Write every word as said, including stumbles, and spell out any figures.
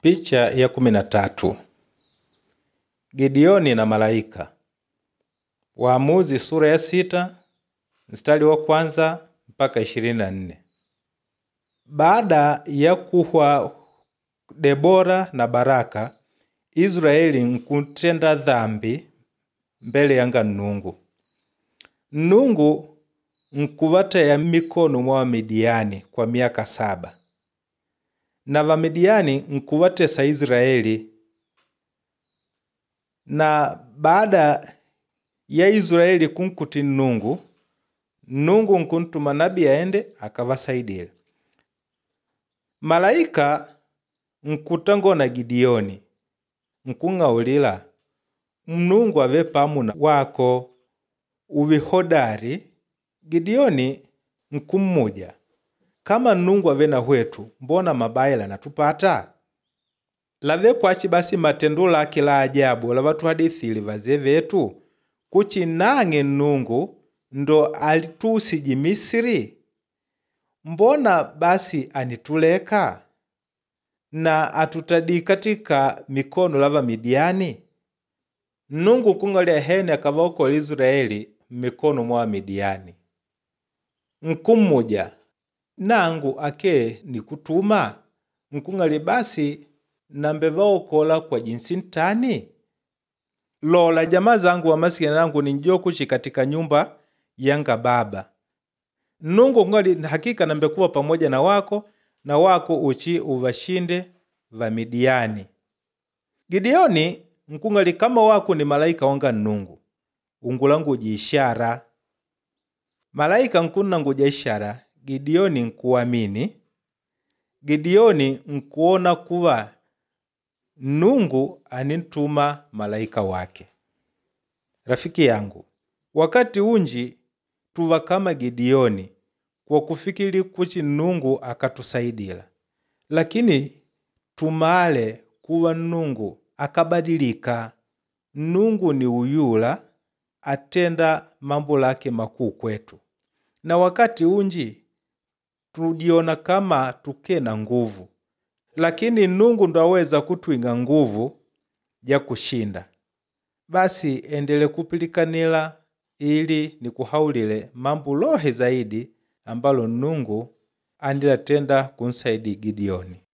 Picha ya kumi na tatu. Gideoni na malaika. Waamuzi sura ya sita, mstari wa kwanza mpaka ishirini na nne. Baada ya kuhwa Debora na Baraka, Israeli nkutenda dhambi mbele yanga Nnungu. Nnungu nkuvataya mikono mwa Midiani kwa miaka saba. Na Vamidiani nkuvatesa Israeli. Na baada ya Israeli kunkuti Nnungu, Nnungu nkuntuma nabii aende akavasaidile. Malaika nkutangona Gideoni, nkung'aulila, Nnungu ave pamuna wako, uvi hodari. Gideoni nkumuja, kama Nnungu ave na hwetu, mbona mabaila natupata? Lave kwachi basi matendo lake la ajabu la watu hadithili vaze vetu, kuchi nange Nnungu ndo alitusiji Misiri? Mbona basi anituleka na atutadi katika mikono lava Midiani? Nnungu kungalia hene akavaokola Israeli mikono mwa Midiani. Nkumuja, nangu ake nikutuma, nkungali basi nambe vaokola kwa jinsi ntani? Lola jamaa zangu wa masikini nangu ninjo kushi katika nyumba yanga baba. Nnungu kungali hakika nambe kuwa pamoja na wako, na wako uchi uvashinde va Midiani. Gideoni nkungali kama wako ni malaika wanga Nnungu, ungulangu jishara. Malaika nkuna nguja ishara, Gideoni nkuamini. Gideoni nkuona kuwa Nnungu anintuma malaika wake. Rafiki yangu, wakati unji tuva kama Gideoni kwa kufikiri kuchi Nnungu akatusaidila. Lakini tumale kuwa Nnungu akabadilika. Nnungu ni uyula, atenda mambo lake makuu kwetu. Na wakati unji tujiona kama tuke na nguvu, lakini Nnungu ndo aweza kutuinga nguvu ya kushinda. Basi endele kupilikanila ili ni kuhaulile mambo lohe zaidi ambalo Nnungu andila tenda kunsaidi Gideoni.